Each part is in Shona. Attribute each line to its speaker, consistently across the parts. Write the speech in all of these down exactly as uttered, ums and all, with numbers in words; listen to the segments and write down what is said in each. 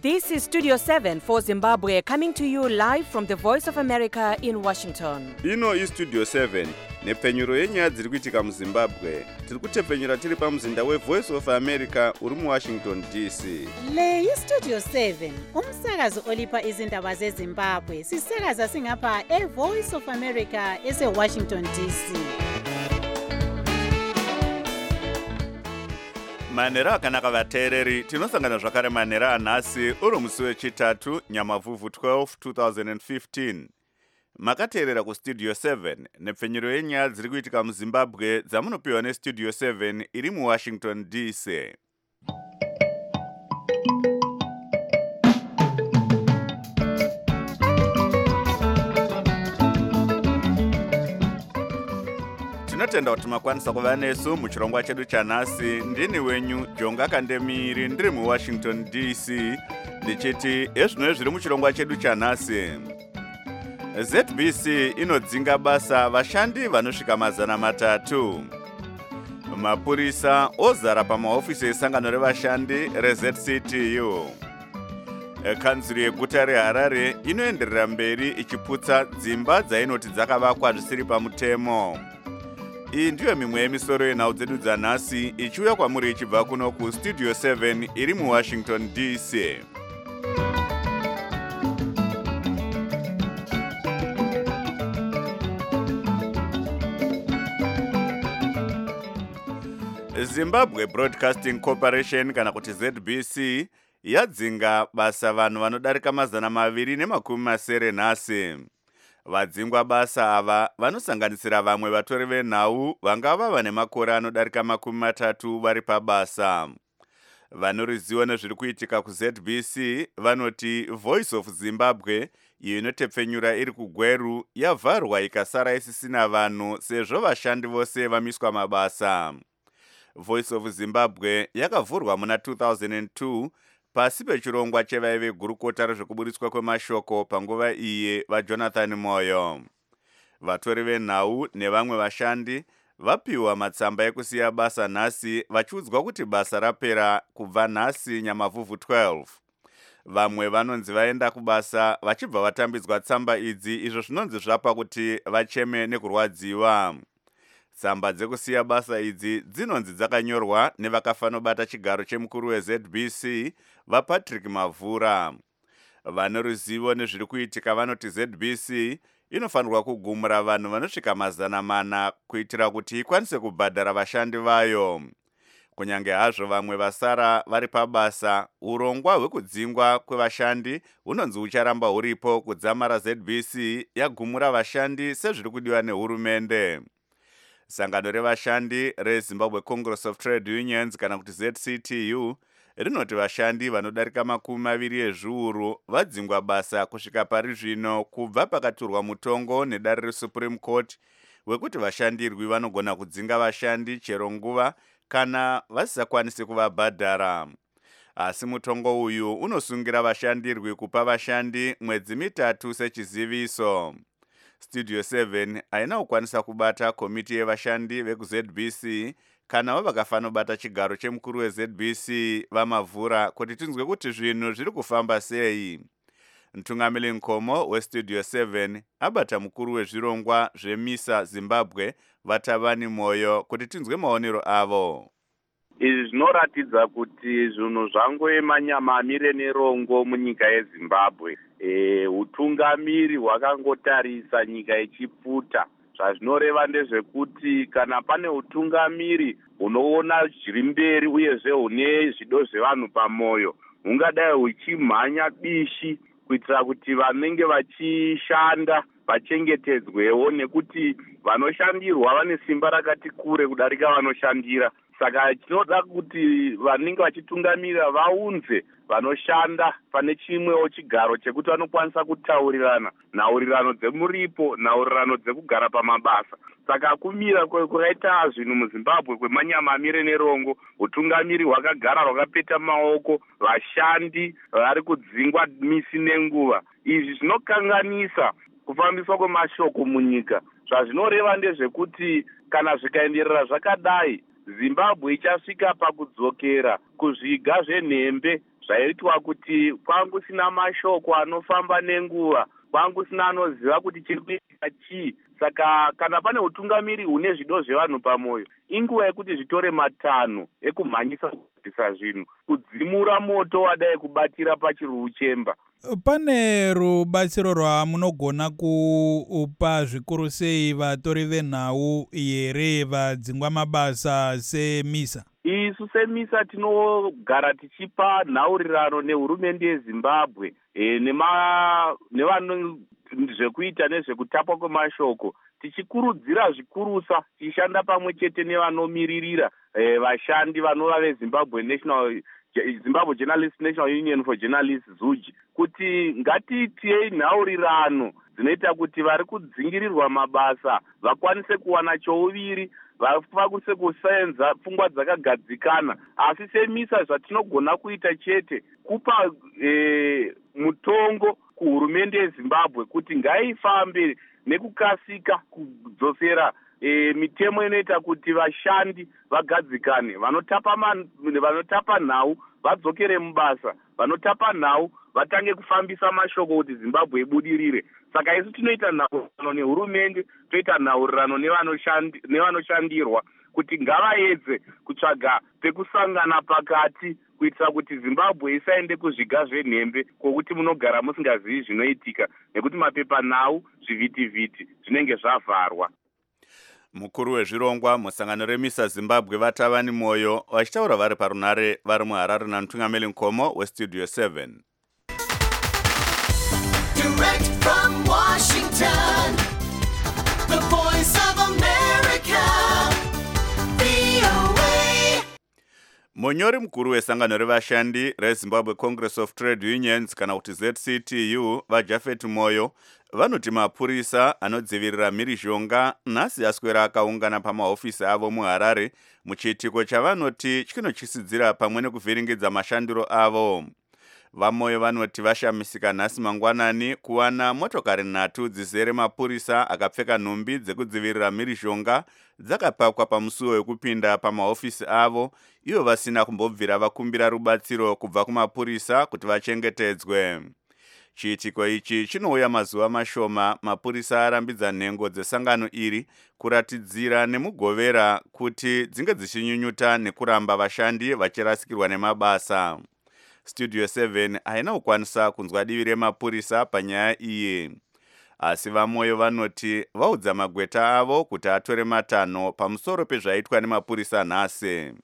Speaker 1: This is Studio seven for Zimbabwe, coming to you live from the Voice of America in Washington.
Speaker 2: Ino is Studio seven, nepfenyuro yenyaya dziri kuitika muZimbabwe. Tiri kutepfenyura tiri pamuzinda weVoice of America uri muWashington D C.
Speaker 3: Le iStudio seven, umsakazo olipa izindaba zeZimbabwe. Sisakaza singapha eVoice of America eseWashington D C.
Speaker 2: Manera akanaka vateereri, tinosangana zvakare manera anhasi uri musi wechitatu Nyamavhuvhu twelve twenty fifteen. Makateerera kuStudio seven, nepfenyuro yenyaya dziri kuitika muZimbabwe dzamunopiwa neStudio seven iri muWashington D C. Tinotenda kuti makwanisa kuva nesu muchirongwa chedu chanhasi. Ndini wenyu Jonga Kandemiri ndiri muWashington D C ndichiti ezvino zviri muchirongwa chedu chanhasi. Z B C inodzinga basa vashandi vanosvika mazana matatu. Mapurisa ozara pamahofisi esangano revashandi reZ C T U. Kanzuru yeguta reHarare inoenderera mberi ichiputsa dzimba dzainoti dzakavakwa zvisiri pamutemo. Iyi ndiyo mimwe yemisoro yenhau dzedu dzanhasi ichiuya kwamuri ichibva kuno kuStudio seven iri muWashington D C. Zimbabwe Broadcasting Corporation kana kuti Z B C yadzinga basa vanhu vanodarika mazana maviri nemakumi masere nhasi. Vadzingwa basa ava vanosanganisira vamwe vatori venhau vangava vane makore anodarika makumi matatu vari pabasa. Vanoriziva nezviri kuitika kuZ B C vanoti Voice of Zimbabwe iyo inotepfenyura iri kugweru yavharwa ikasara isisina vanhu sezvo vashandi vose vamiswa mabasa. Voice of Zimbabwe yakavhurwa muna two thousand two pasi pechirongwa chevaive gurukota rezvekuburitswa kwemashoko panguva iye vaJonathan Moyo. Vatori venhau nevamwe vashandi vapiwa matsamba ekusiya basa nhasi vachiudzwa kuti basa rapera kubva nhasi Nyamavhuvhu twelve. Vamwe vanonzi vaenda kubasa vachibva vatambidzwa tsamba idzi izvo zvinonzi zvapa kuti vacheme nekurwadziwa. Tsamba dzekusiya basa idzi dzinonzi dzakanyorwa nevakafanobata chigaro chemukuru weZ B C vaPatrick Mavhura. Vanoruzivo nezviri kuitika vanoti Z B C inofanirwa kugumura vanhu vanosvika mazana mana kuitira kuti ikwanise kubhadhara vashandi vayo. Kunyange hazvo vamwe vasara vari pabasa, urongwa hwekudzingwa kwevashandi hunonzi hucharamba huripo kudzamara Z B C yagumura vashandi sezviri kudiwa nehurumende. Sangano revashandi reZimbabwe Congress of Trade Unions kana kuti Z C T U rinoti vashandi vanodarika makumi maviri ezviuru vadzingwa basa kusvika pari zvino kubva pakaturwa mutongo nedare reSupreme Court wekuti vashandirwi vanogona kudzinga vashandi chero nguva kana vasisakwanisi kuvabhadhara. Asi mutongo uyu unosungira vashandirwi kupa vashandi mwedzi mitatu sechiziviso. Studio seven haina kukwanisa kubata komiti yevashandi vekuZ B C kana vavakafanobata chigaro chemukuru weZ B C vaMavhura kuti tinzwe kuti zvinhu zviri kufamba sei. Mtungamiri Nkomo weStudio seven abata mukuru wezvirongwa zvemisa Zimbabwe vaTavani Moyo kuti tinzwe maonero avo.
Speaker 4: Izvi zvinoratidza kuti zvinhu zvangoema nyamamire nerongo munyika yeZimbabwe. E, utungamiri hwakangotarisa nyika ichipfuta. Zvazvinoreva ndezvekuti kana pane utungamiri unoona zviri mberi uyezve hune zvido zvevanhu pamoyo, hungadai huchimhanya bishi kuitira kuti vanenge vachishanda vachengetedzwewo, nekuti vanoshandirwa vane simba rakati kure kudarika vanoshandira. Saka tinoda kuti vanenge vachitungamirira vaunze vanoshanda pane chimwewo chigaro chekuti vanokwanisa kutaurirana nhaurirano dzemuripo, nhaurirano dzekugara pamabasa. Saka kumira kwakaita zvinhu muZimbabwe kwemanyamamire nerongo, utungamiri hwakagara hwakapeta maoko, vashandi vari kudzingwa misi nenguva. Izvi zvinokanganisa kufambiswa kwemashoko munyika. Zvazvinoreva ndezvekuti kana zvikaenderera zvakadai, Zimbabwe ichasvika pakudzokera kuzviga zvenhembe zvaitwa kuti kwangusina mashoko anofamba nenguva, kwangusina anoziva kuti chiri kuitika chii. Saka kana pane utungamiri hune zvido zvevanhu pamwoyo, inguva yekuti zvitore matanho ekumhanyisa kuitisa zvinhu, kudzimura moto wadai kubatira pachiruvu chemba.
Speaker 5: Pane rubatsiro rwamunogona kupa zvikuru sei vatori venhau here vadzingwa mabasa semisa?
Speaker 4: Isu semisa tinogara tichipa nhaurirano nehurumende yeZimbabwe e, nema nevano zvekuita nezvekutapwa kwemashoko, tichikurudzira zvikurusa tichishanda pamwe chete nevanomiririra e, vashandi vanova veZimbabwe National Zimbabwe Journalists National Union for Journalists ZUJ, kuti ngatiitei nhaurirano dzinoita kuti vari kudzingirirwa mabasa vakwanise kuwana chouviri, vakwanise kusenza pfungwa dzakagadzikana. Asi semisa zvatinogona kuita chete kupa e, mutongo kuhurumende yeZimbabwe kuti ngaifambe nekukasika kudzosera e, mitemo inoita kuti vashandi vagadzikane, vanotapa man, vanotapa nhau vadzokere mubasa, vanotapa nhau vatange kufambisa mashoko kuti Zimbabwe ibudirire. Saka isu tinoita nhaurirano nehurumende, toita nhaurirano nevanoshandirwa kuti ngavaedze kutsvaga pekusangana pakati kuitira kuti Zimbabwe isaende kuzviga zvenhembe kwokuti munogara musingazivi zvinoitika, nekuti mapepanhau, zvivhitivhiti zvinenge zvavharwa.
Speaker 2: Mukuru wezvirongwa musangano remisa Zimbabwe Vatavani Moyo vachitaura vari parunare vari muHarare naMutungameli Nkomo weStudio seven.
Speaker 6: Direct from Washington, the voice of America, V O A.
Speaker 2: Munyori mukuru wesangano revashandi reZimbabwe Congress of Trade Unions kana kuti Z C T U vaJafet Moyo vanoti mapurisa anodzivirira mhirizhonga nhasi aswera akaungana pamahofisi avo muHarare muchiitiko chavanoti chinochisidzira pamwe nekuvhiringidza mashandiro avo. VaMoyo vanoti vashamisika nhasi mangwanani kuwana motokari nhatu dzizere mapurisa akapfeka nhumbi dzekudzivirira mhirizhonga dzakapakwa pamusuwo wekupinda pamahofisi avo, ivo vasina kumbobvira vakumbira rubatsiro kubva kumapurisa kuti vachengetedzwe. Chiitiko ichi chinouya mazuva mashoma mapurisa arambidza nhengo dzesangano iri kuratidzira nemugovera kuti dzinge dzichinyunyuta nekuramba vashandi vachirasikirwa nemabasa. Studio seven haina kukwanisa kunzwa divi remapurisa panyaya iyi. Asi VaMoyo vanoti vaudza magweta avo kuti atore matanho pamusoro pezvaitwa nemapurisa nhasi.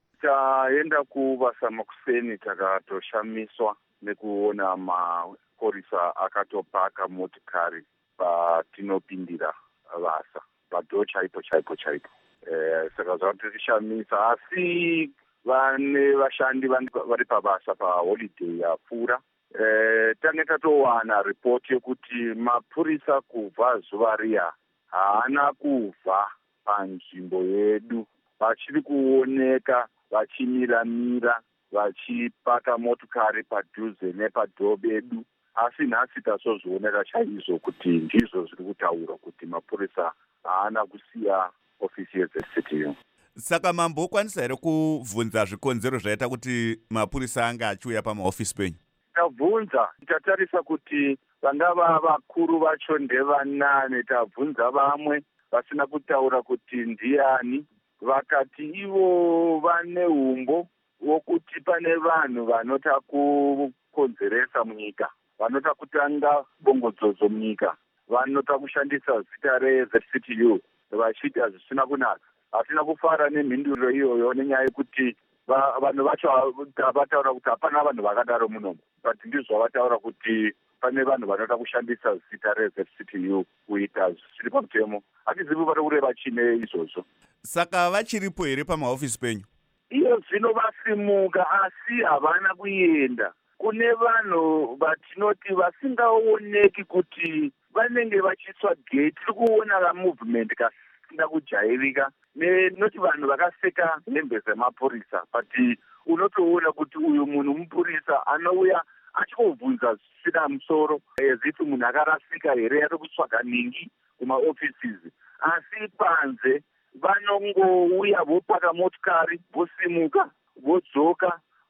Speaker 4: Taenda kuvasa makuseni takatoshamiswa nekuona mapurisa akatopaka motikari patinopindira vasa padho chaipo chaipo chaipo. Eh, saka zvatirishamisa, asi vane vashandi vari pabasa paholiday yapfuura. Eh, tange tatowana ripoti yekuti mapurisa kubva zuva riya haana kubva panzvimbo yedu, vachiri kuoneka vachimiramira vachipaka motokari padhuze nepadhoo bedu. Asi nhasi tasozvionera chaizvo kuti ndizvo zviri kutaurwa kuti mapurisa haana kusiya ofisi yeZ C T U.
Speaker 2: Saka mambokwanisa here kubvunza zvikonzero zvaita kuti mapurisa anga achiuya pamahofisi penyu?
Speaker 4: Tabvunza, tatarisa kuti vangava vakuru vacho ndevanane, tabvunza vamwe vasina kutaura kuti ndiani, vakati ivo vane umbo wokuti pane vanhu vanota kukonzeresa munyika, vanota kutanga bongodzodzo munyika, vanota kushandisa zita reZ C T U vachiita zvisina kunaka. Hatina kufara nemhinduro iyoyo nenyaya yekuti vanhu vacho vataura kuti hapana vanhu vakadaro munomu, but ndizvo vataura kuti pane vanhu vanoda kushandisa zita reZ C T U kuita zviri pamutemo. Hatizivi vari kureva chine izvozvo.
Speaker 2: Saka vachiripo here pamahofisi penyu?
Speaker 4: Iyo zvino vasimuka asi havana kuenda. Kune vanhu vatinoti vasingaoneki kuti vanenge vachiswa gate. Tiri kuona la movement kasina kujairika nenoti vanhu vakapfeka hembe dzemapurisa, but unotoona kuti uyu munhu mupurisa anouya achikobvunza zvisina musoro, eziti munhu akarasika here, ari kutsvaga ningi kumaoffices. Asi panze vanongouya vopaka motikari, vosimuka, vodzoka,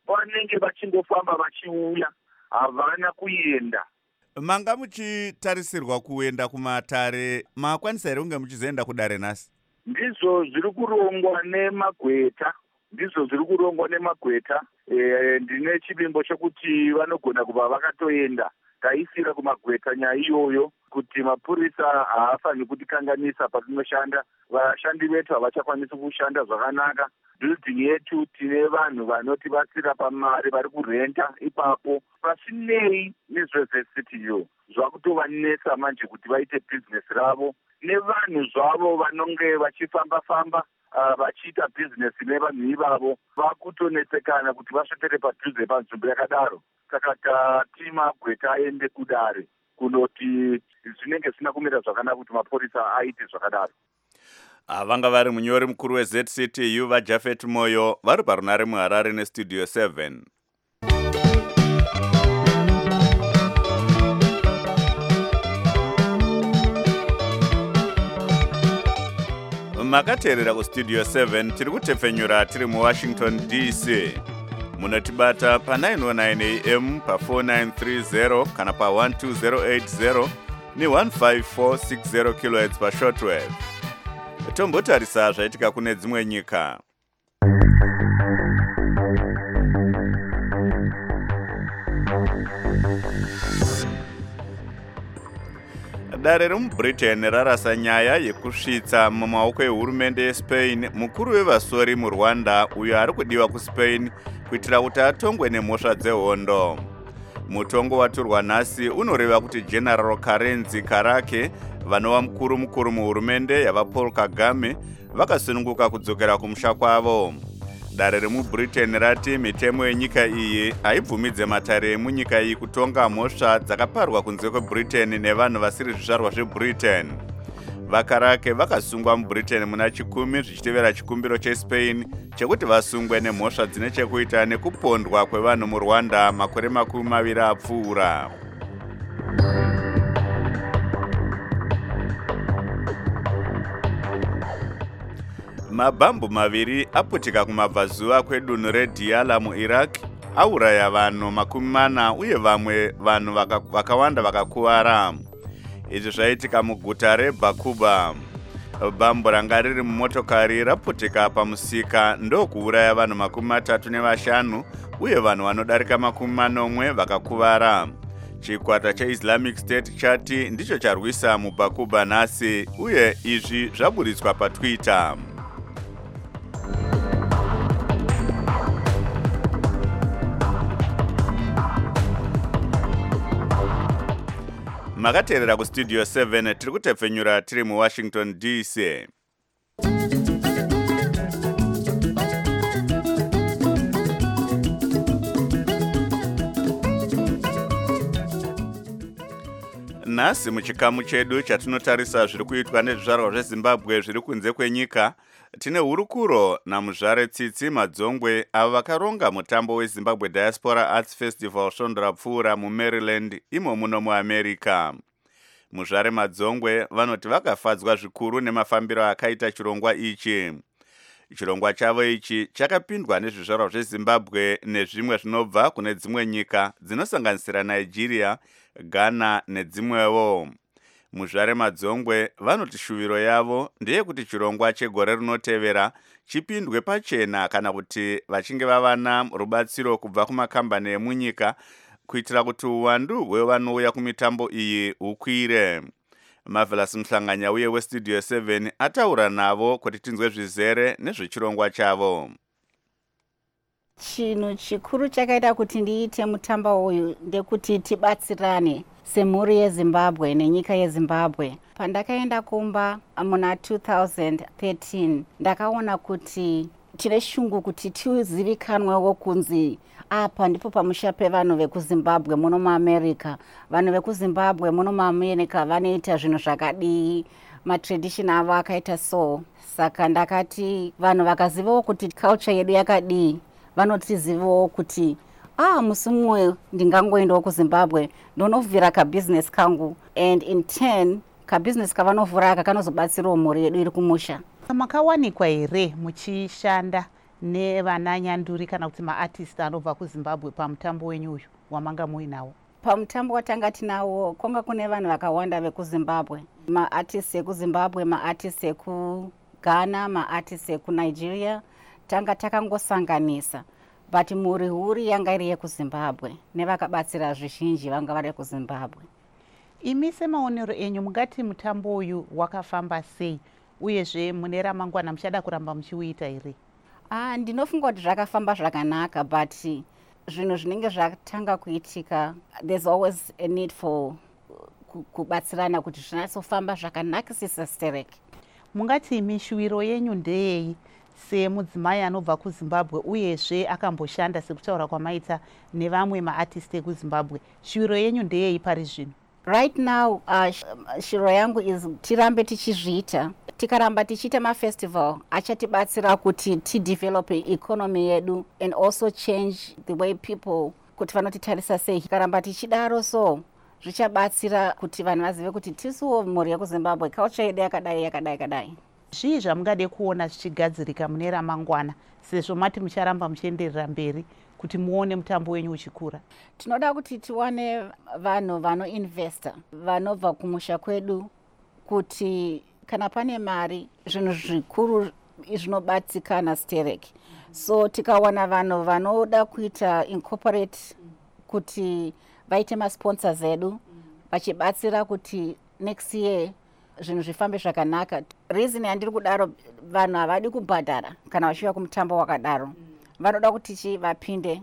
Speaker 4: vanenge vachingofamba vachiuya, havana kuenda.
Speaker 2: Manga muchitarisirwa kuenda kumatare, makwanisa here kunge muchizoenda kudare nhasi?
Speaker 4: Ndizvo zviri kurongwa nemagweta, ndizvo zviri kurongwa nemagweta. E, ndine chivimbo chokuti vanogona kuva vakatoenda. Taisira kumagweta nyaya iyoyo kuti mapurisa haafaniri kutikanganisa patinoshanda. Vashandi vetu havachakwanisi kushanda zvakanaka. Building yetu tine vanhu vanotibatsira pamari vari kurenta ipapo. Pasinei nezvezesitiyo zvakutovanetsa manje kuti vaite bhizinesi ravo. Nevanhu zvavo vanonge vachifamba-famba uh, vachiita bhizinesi nevanhu ivavo vakutonetsekana kuti vasvepere padhuze panzvimbo yakadaro. Saka tati magweta aende kudare kunoti zvinenge zvisina kumira zvakanaka kuti mapurisa aite zvakadaro.
Speaker 2: Vanga vari munyori mukuru weZ C T U vaJafet Moyo vari parunare muHarare nestudio seven. Makateerera kustudio seven tiri kutepfenyura tiri muWashington D C. Munotibata pa nine oh nine A M pa four nine three zero kana pa one two zero eight zero ni one five four six zero kilohertz pa shortwave. Tombotarisa zvaitika kune dzimwe nyika. Dare remuBritain rarasa nyaya yekusvitsa mumaoko ehurumende yeSpain mukuru wevasori muRwanda uyo ari kudiwa kuSpain kuitira kuti atongwe nemhosva dzehondo. Mutongo waturwa nhasi unoreva kuti General Karenzi Karake vanova mukuru mukuru muhurumende yava Paul Kagame vakasununguka kudzokera kumusha kwavo. Dare remuBritain rati mitemo yenyika iyi haibvumidze matare emunyika iyi kutonga mhosva dzakaparwa kunze kweBritain nevanhu vasiri zvizvarwa zveBritain. Vakarake vakasungwa muBritain muna chikumi zvichitevera chikumbiro cheSpain chekuti vasungwe nemhosva dzine chekuita nekupondwa kwevanhu muRwanda makore makumi maviri apfuura. Mabhambu maviri aputika kumabvazuva kwedunhu reDiyala muIraq auraya vanhu makumi mana uye vamwe vanhu vakawanda vakakuvara. Izvi zvaitika muguta reBakuba. Bhambu ranga riri mumotokari raputika pamusika ndokuuraya vanhu makumi matatu nevashanu uye vanhu vanodarika makumi manomwe vakakuvara. Chikwata cheIslamic State chati ndicho charwisa muBakuba nhasi uye izvi zvaburitswa paTwitter. Makateerera kustudio seven tiri kutepfenyura tiri muWashington D C. Nhasi muchikamu chedu chatinotarisa zviri kuitwa nezvizvarwa zveZimbabwe zviri kunze kwenyika, tine hurukuro namuzvare Tsitsi Madzongwe avo vakaronga mutambo weZimbabwe Diaspora Arts Festival svondo rapfuura muMaryland imo muno muAmerica. Muzvare Madzongwe vanoti vakafadzwa zvikuru nemafambiro akaita chirongwa ichi. Chirongwa chavo ichi chakapindwa nezvizvarwa zveZimbabwe nezvimwe zvinobva kune dzimwe nyika dzinosanganisira Nigeria, Ghana nedzimwewo. Muzvare Madzongwe vanoti shuviro yavo ndeyekuti chirongwa chegore rinotevera chipindwe pachena kana kuti vachinge vavana rubatsiro kubva kumakambani emunyika kuitira kuti uwandu hwevanouya kumitambo iyi hukwire. Marvelous Mhlanganya uye westudio seven ataura navo kuti tinzwe zvizere nezvechirongwa chavo.
Speaker 7: Chinhu chikuru chakaita kuti ndiite mutambo uyu ndekuti tibatsirane semhuri yeZimbabwe nenyika yeZimbabwe. Pandakaenda kumba muna two thousand thirteen ndakaona kuti tine shungu kuti tizivikanwewo kunzi apa ndipo pamusha pevanhu vekuZimbabwe muno muAmerica. Vanhu vekuZimbabwe muno muAmerica vanoita zvinhu zvakadii, matradition avo akaita so. Saka ndakati vanhu vakazivawo kuti culture yedu yakadii vanotizivawo kuti ah musi mumwe ndingangoendawo kuZimbabwe ndonovhura kabusiness kangu, and in turn kabusiness kavanovhura aka kanozobatsirawo mhuri yedu iri kumusha.
Speaker 3: Makawanikwa here muchishanda
Speaker 8: nevananyanduri kana kuti maartist anobva kuzimbabwe pamutambo wenyu uyu wamanga muinawo?
Speaker 7: Pamutambo watanga tinawo konga kune vanhu vakawanda vekuzimbabwe, maartist ekuzimbabwe, maartist ekughana, maartist ekunigeria. Tanga takangosanganisa, but muri huri yanga iri yekuzimbabwe nevakabatsira zvizhinji vanga vari kuzimbabwe.
Speaker 8: Imi semaonero enyu mungati mutambo uyu wakafamba sei, uyezve mune ramangwana muchada kuramba muchiuita here?
Speaker 7: Ah, ndinofunga kuti zvakafamba zvakanaka, but zvinhu zvinenge zvatanga kuitika, there's always a need for kubatsirana kuti zvinatsofamba zvakanakisisa stereki.
Speaker 8: Mungati mishuviro yenyu ndeyei semudzimai anobva kuzimbabwe uyezve akamboshanda sekutaura kwamaita nevamwe maartist ekuzimbabwe, shuviro yenyu ndeyei pari zvino?
Speaker 7: Right now, uh, shiro yangu is tirambe tichizviita. Tikaramba tichiita mafestival, achatibatsira kuti tidevelope economy yedu and also change the way people kuti vanotitarisa sei. Tikaramba tichidaro so zvichabatsira kuti vanhu vazive kuti tisuwo mhuri yekuzimbabwe culture yedu yakadai yakadai yakadai.
Speaker 8: Zvii zvamungade kuona zvichigadzirika mune ramangwana sezvo mati mucharamba muchienderera mberi kuti muone mutambo wenyu uchikura?
Speaker 7: Tinoda kuti tiwane vanhu vanoinvesta vanobva kumusha kwedu, kuti kana pane mari zvinhu zvikuru zvinobatikana stereki. So tikawana vanhu vanoda kuita incorporate kuti vaite masponsors edu vachibatsira kuti next year zvinhu zvifambe zvakanaka. Reason yandiri kudaro, vanhu havadi kubhadhara kana vachiuya kumutambo wakadaro, vanoda kuti vapinde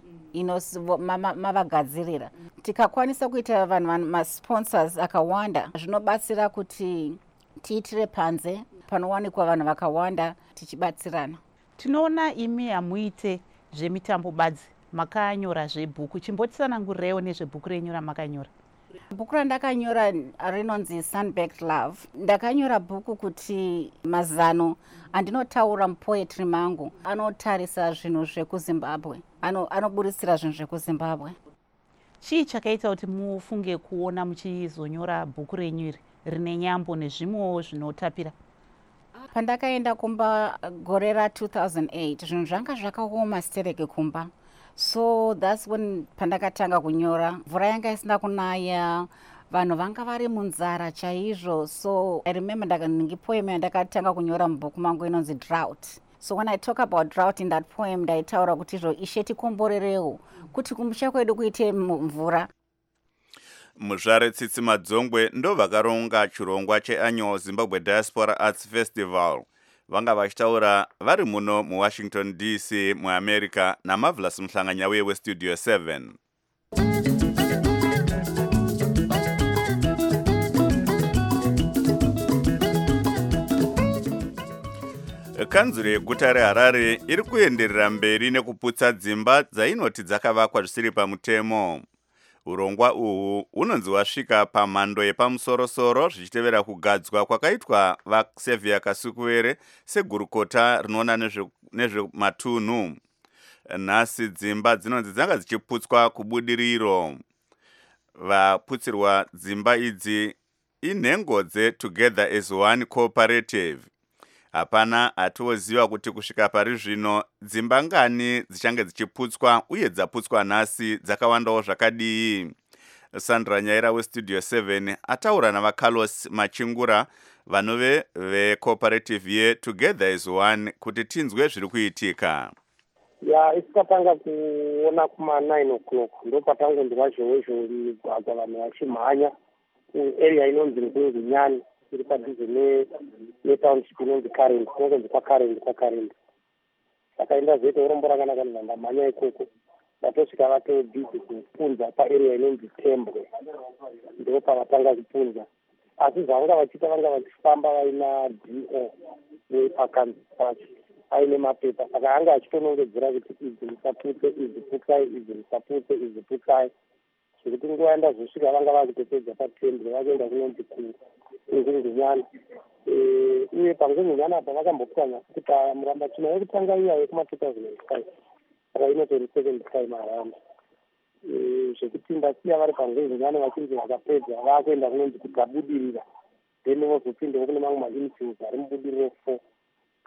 Speaker 7: mavagadzirira. Tikakwanisa kuita vanhu masponsors akawanda, zvinobatsira kuti tiitire panze panowanikwa vanhu vakawanda tichibatsirana.
Speaker 8: Tinoona imi hamuite zvemitambo badzi, makanyora zvebhuku. Chimbotitsanangurireiwo nezvebhuku renyu ramakanyora.
Speaker 7: Bhuku randakanyora rinonzi Sunbacked Love. Ndakanyora bhuku kuti mazano andinotaura mupoetry mangu anotarisa zvinhu zvekuzimbabwe, anoburitsira zvinhu zvekuzimbabwe.
Speaker 8: Chii chakaita kuti mufunge kuona muchizonyora bhuku renyu iri rine nyambo nezvimwewo zvinotapira?
Speaker 7: Pandakaenda kumba gore ra two thousand eight, zvinhu zvanga zvakaoma stereki kumba. So that's when pandakatanga kunyora. Mvura yanga isina kunaya, vanhu vanga vari munzara chaizvo. So I remember ndakaningi poem yandakatanga kunyora mubhuku mangu inonzi Drought. So when I talk about drought in that poem, ndaitaura kuti izvo ishe tikomborerewo kuti kumusha kwedu kuite mvura.
Speaker 2: Muzvare Tsitsi Madzongwe ndo vakaronga chirongwa cheannual Zimbabwe Diaspora Arts Festival. Vanga vachitaura vari muno muWashington D C muAmerica naMarvelous Mhlanganyauye weStudio seven. Kanzuro yeguta reHarare iri kuenderera mberi nekuputsa dzimba dzainoti dzakavakwa zvisiri pamutemo. Urongwa uhu unonzi wasvika pamhando yepamusorosoro zvichitevera kugadzwa kwakaitwa vaXavier Kasukuwere segurukota rinoona nezvematunhu. Nhasi dzimba dzinonzi dzanga dzichiputswa kubudiriro. Vaputsirwa dzimba idzi inhengo dzeTogether as One Cooperative. Hapana atoziva kuti kusvika pari zvino dzimba ngani dzichange dzichiputswa uye dzaputswa nhasi dzakawandawo zvakadii. Sandra Nyaira weStudio seven ataura navaCarlos Machingura vanove vecooperative yeTogether as One kuti tinzwe zviri kuitika.
Speaker 9: Ya isikatanga kuona kuma nine o'clock ndo patangondwa zhowe zhowe migwagwa vanhu vachimhanya area inonzi Nkungunyani iri padhuze netownship inonzi Karendi, kunonzi kwaKarendi kwaKarendi. Vakaenda zvoita urombo rakanaka ndamhanya ikoko. Vatosvika vatobhizi kupunza paarea inonzi Tembwe, ndo pavatanga kupunza. Asi zvavanga vachiita vanga vachifamba vaina D O wepakanzi pacho aine mapepa, saka anga achitonongedzera kuti idzi musaputse, idzi putsai, idzi musaputse, idzi putsai. Zvekuti nguva yandazosvika vanga vakutopedza patembwe vakuenda kunonzi Nkungunyani. Uye paNkungunyani apa vakambopwanya kuti murambachina yekutanga iya yekuma two thousand five saka inotori second time around. Zvekuti ndasiya vari paNkungunyani vachinzi vakapedza vakuenda kunonzi kugabudirira, then vozopindawo kune mamwe mainfields ari mubudiriro four.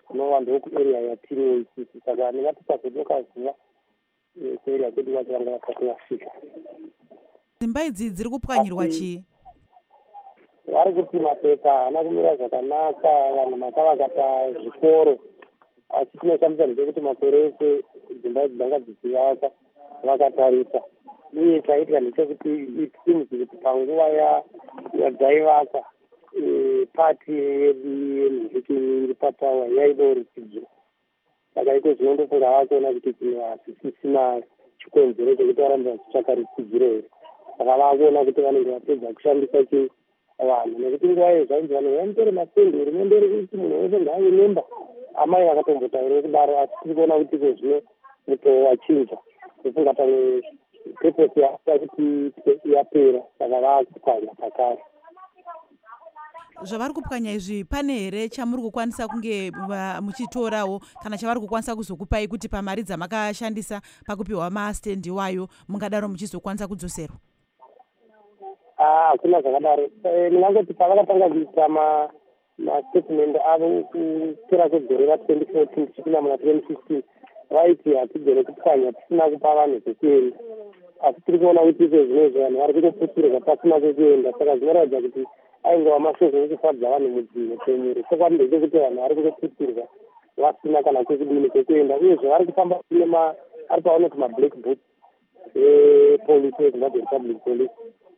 Speaker 9: kunova ndokuarea yatiriwo isisi. Saka ndingati pazodoka zuva kuarea kwedu kwacho vanga vasati vasvika.
Speaker 10: Dzimba idzi dziri kupwanyirwa chii?
Speaker 9: Vari kuti mapepa haana kumira zvakanaka, vanhu makavakata zvikoro. Asi tinoshamisa ndechekuti makore ese dzimba idzi dzanga dzichivaka vakatarisa. Uye chaitwa ndechekuti itimuzi kuti panguva yadzaivaka pati yemuziki iri patawa yaida rutsidzo. Saka iko zvinondofunga vakuona kuti chinhu hatisisina chikonzero chekuti varambe vachitsvaka rutsidziro here. Saka vakuona kuti vanenge vapedza kushandisa chii vanhu, nekuti nguva iyo zvainzi vanhu vaimutore masendi, hurumende iri kuti munhu wese ngaave memba. Amai vakatombotaura kudaro, asi tiri kuona kuti iko zvino mutoo wachinja. Ndofunga pamwe peposi yakuita kuti yapera, saka vaakupwanya pakare.
Speaker 10: Zvavari kupwanya izvi pane here chamuri kukwanisa kunge muchitorawo kana chavari kukwanisa kuzokupai kuti pamari dzamakashandisa pakupiwa mastendi wayo mungadaro muchizokwanisa kudzoserwa?
Speaker 9: Hakuna zvakadaro. Ndingangoti pavakatanga kuita mastatement avo kupera kwegore ra-twenty fourteen tichipinda muna twenty fifteen vaiti hatigone kupwanya tisina kupa vanhu zvekuenda. Asi tiri kuona kuti iko zvinezvi vanhu vari kutoputirwa pasina kwekuenda. Saka zvinoratidza kuti aingova mashoko ekufadza vanhu mudzimhetemuro. Chokwadi ndechekuti vanhu vari kutoputirwa vasina kana kwekudini kwekuenda. Uyezve vari kufamba ari pavanoti mablack boot epolisi wezimbabwe republic police.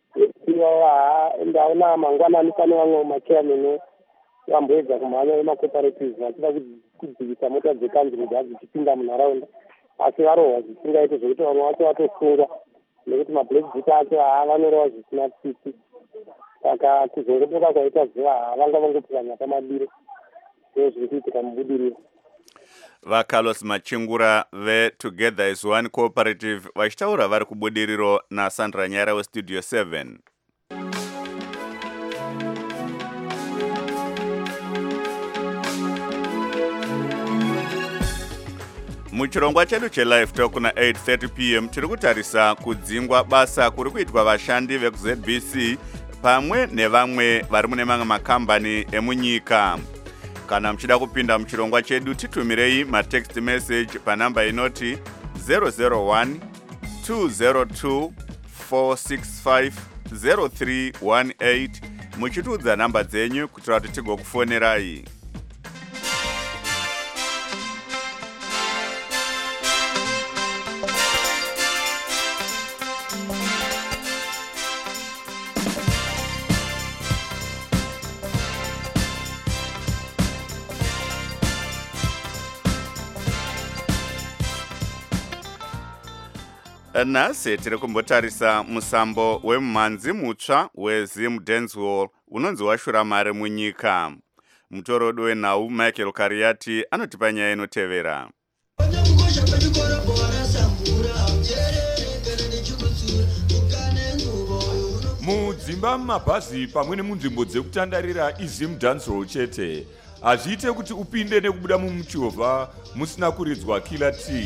Speaker 9: Ndaona mangwanani pane vamwe machairman vamboedza kumhanya vemacooperative vachida kudzivisa mota dzekanzuru dzichipinda munharaunda, asi varohwa zvisingaiti zvokuti vamwe vacho vatosunga nekuti mablack boot acho haa vanorohwa zvisina tsitsi. Saka kuzongodoka kwaita zuva haa vanga vangopwanya pamadiro. Ndizvo zviri kuitika mubudiriro.
Speaker 2: VaCarlos Machingura veTogether as One Cooperative vachitaura vari kubudiriro naSandra Nyara weStudio seven. Muchirongwa chedu chelive talk na eight thirty p m tiri kutarisa kudzingwa basa kuri kuitwa vashandi vekuZ B C pamwe nevamwe vari mune mamwe makambani emunyika. Kana mchida kupinda muchirongwa chedu titumirei matext message panamba inoti zero zero one two zero two four six five zero three one eight muchitudza namba dzenyu kuitira kuti tigokufonerai. Nhasi tiri kumbotarisa musambo wemumhanzi mutsva weZim Dancehall unonzi washura mari munyika. Mutorodo wenhau Michael Kariati anotipa nyaya inotevera.
Speaker 11: Mudzimba mumabhazi pamwe nemunzvimbo dzekutandarira iZim Dancehall chete. Hazviite kuti upinde nekubuda mumuchovha musina kuridzwa killer T.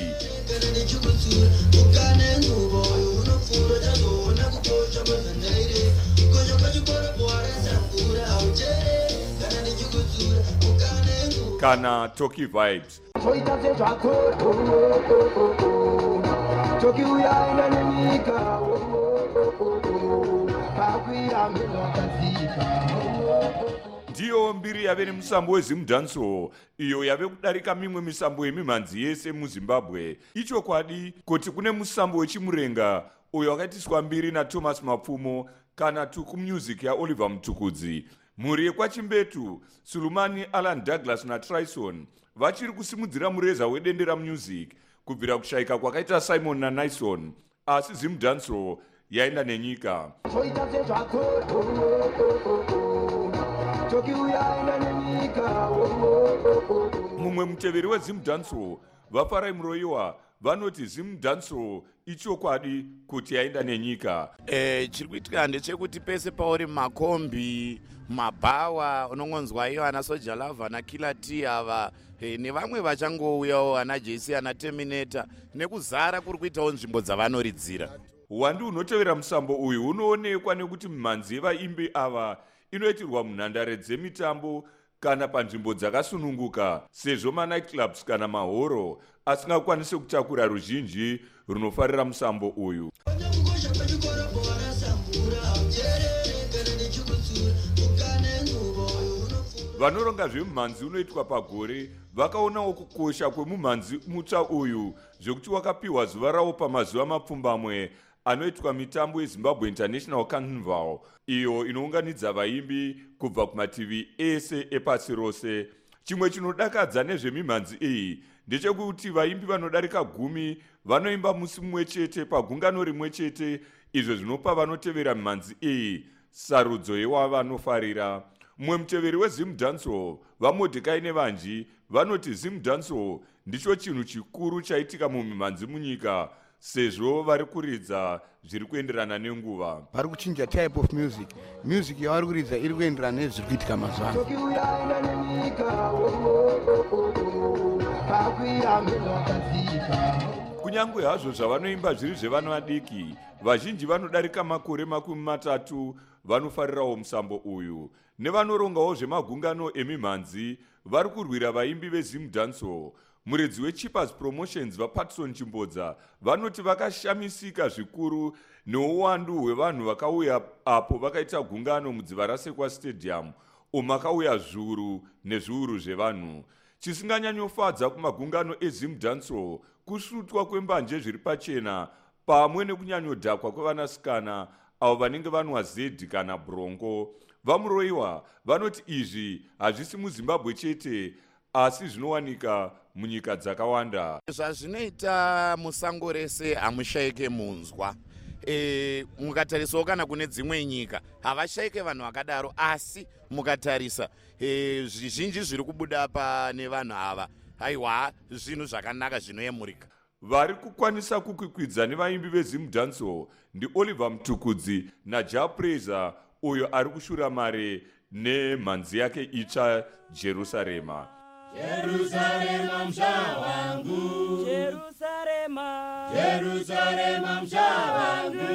Speaker 11: Kana Toki Vibes. Ndiyo mbiri yave nemusambo weZim Dancehall iyo yave kudarika mimwe misambo yemimhanzi yese muZimbabwe. Ichokwadi kuti kune musambo wechimurenga uyo wakaitiswa mbiri naThomas Mapfumo kana Tuku Music yaOliver Mutukudzi. Mhuri yekwachimbetu Sulumani Alan Douglas naTryson vachiri kusimudzira mureza wedendera music kubvira kushayika kwakaita Simon naNyson, asi Zim Dancehall yaenda nenyika. Mumwe muteveri weZim Dancehall vafarai muroyiwa vanoti Zim Dancehall ichokwadi kuti yaenda nenyika.
Speaker 12: Eh, chiri kuitika ndechekuti pese pauri makombi, mabhawa, unongonzwa iyo ana Soja Lava na Killer T ava eh, nevamwe vachangouyawo ana J C ana Terminator nekuzara kuri kuitawo nzvimbo dzavanoridzira.
Speaker 11: Wandi unotevera musambo uyu unoonekwa nekuti mimhanzi yevaimbi ava inoitirwa munhandare dzemitambo kana panzvimbo dzakasununguka, sezvo manightclubs kana mahoro asingakwanisi kutakura ruzhinji runofarira musambo uyu. Vanoronga zvemumhanzi unoitwa pagore vakaonawo kukosha kwemumhanzi mutsva uyu, zvekuti wakapiwa zuva rawo pamazuva mapfumbamwe anoitwa mitambo yeZimbabwe International Carnival, iyo inounganidza vaimbi kubva kumativi ese epasi rose. Chimwe chinodakadza nezvemimhanzi iyi ndechekuti vaimbi vanodarika gumi vanoimba musi mumwe chete pagungano rimwe chete, izvo zvinopa vanotevera mimhanzi iyi sarudzo yewavanofarira. Mumwe muteveri weZim Dancehall, vaMordecai nevanji, vanoti Zim Dancehall ndicho chinhu chikuru chaitika mumimhanzi munyika, sezvo vari kuridza zviri kuenderana nenguva.
Speaker 13: Vari kuchinja type of music. Music yavari kuridza iri kuenderana nezviri kuitika mazuva ano.
Speaker 11: Kunyangwe hazvo zvavanoimba zviri zvevana vadiki, vazhinji vanodarika makore makumi matatu vanofarirawo musambo uyu. Nevanorongawo zvemagungano emimhanzi vari kurwira vaimbi veZim Dancehall. Muredzi weChippers Promotions vaPatson Chimbodza vanoti vakashamisika zvikuru neuwandu hwevanhu vakauya apo vakaita gungano mudziva raSekwa Stadium, umakauya zviuru nezviuru zvevanhu. Chisinganyanyofadza kumagungano eZim Dancehall kusvutwa kwembanje zviri pachena pamwe nekunyanyodhakwa kwevanasikana avo vanenge vanwa zedhi kana bronco. Vamuroiwa vanoti izvi hazvisi muZimbabwe chete asi zvinowanika munyika dzakawanda.
Speaker 12: Zvazvinoita musango rese hamushaike munzwa. E, mukatarisawo kana kune dzimwe nyika havashaike vanhu vakadaro, asi mukatarisa e, zvizhinji zviri kubuda pane vanhu ava, aiwa zvinhu zvakanaka zvinoyemurika.
Speaker 11: Vari kukwanisa kukwikwidza nevaimbi veZim Dancehall ndi Oliver Mtukudzi naJah Praiser, uyo ari kushura mare nemhanzi yake itsva Jerusarema.
Speaker 6: Jerusalema msha wangu, Jerusalema, Jerusalema msha wangu,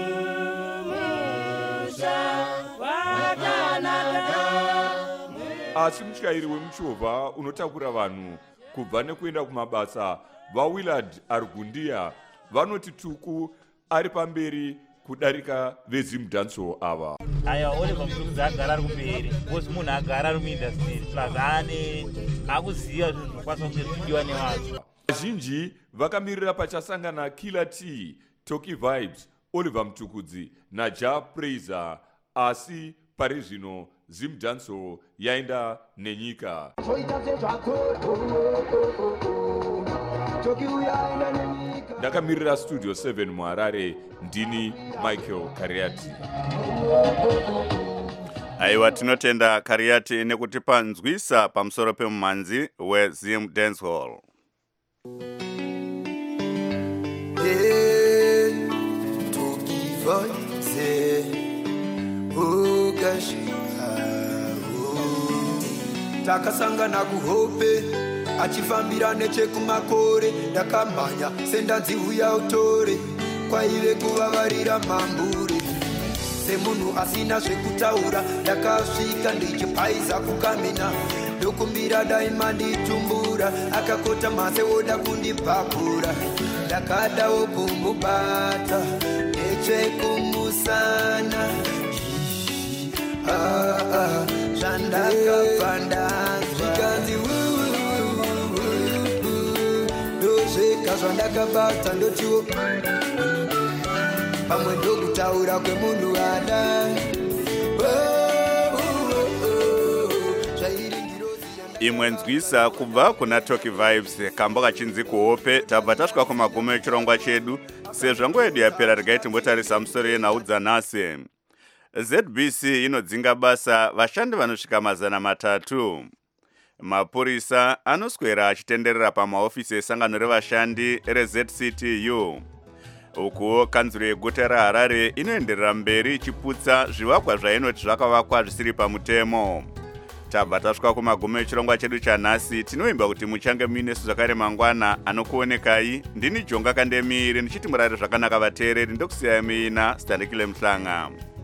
Speaker 6: msha wakanaka.
Speaker 11: Asi mutyairi wemuchovha unotakura vanhu kubva nekuenda kumabasa vaWillard Argundia vanoti tuku ari pamberi kudarika veZim Dancehall ava.
Speaker 14: Aya Oliver Mtukudzi agara ari kumberi, kosi munhu agara ari muindastry plus ane akuziva zvinhu zvinokwanisa kunge zvichidiwa nevanhu.
Speaker 11: Vazhinji vakamirira pachasangana Killer T, Toki Vibes, Oliver Mtukudzi naJah Praiser, asi pari zvino Zim Dancehall yaenda nenyika. Ndakamirira Studio seven muHarare, ndini Michael Kariati.
Speaker 2: Aiwa, tinotenda Kariati nekutipa nzwisa pamusoro pemumhanzi weZim Dancehall.
Speaker 6: Hey, Toki Vibes, oh gashika, oh. Takasangana kuhope achifambira nechekumakore, ndakamhanya sendanziuya utore, kwaive kuvavarira mambure. Semunhu asina zvekutaura, ndakasvika ndichipaiza kukamina, ndokumbira daima nditumbura, akakota mase oda kundipakura, ndakadawo kumubata nechekumusana. Ah, ah, zvandakapanda zvikanzi ndozveka zvandakabata ndotiwo pamwe ndokutaura kwemunhu ada.
Speaker 2: Imwe nzwisa kubva kuna Toki Vibes kamba kachinzi kuhope. Tabva tasvika kumagumo echirongwa chedu, sezvo nguva yedu yapera regai timbotarisa musoro yenhau dzanhasi. Z B C inodzinga basa vashandi vanosvika mazana matatu. Mapurisa anoswera achitenderera pamaofisi esangano revashandi reZ C T U. Ukuwo kanzuro yeguta raHarare inoenderera mberi ichiputsa zvivakwa zvainoti zvakavakwa zvisiri pamutemo. Tabva tasvika kumagumo echirongwa chedu chanhasi, tinoimba kuti muchange muinesu zvakare mangwana. Anokuonekai ndini Jonga Kandemiri ndichiti murare zvakanaka vateereri, ndokusiyai muina Standikile Mhlanga.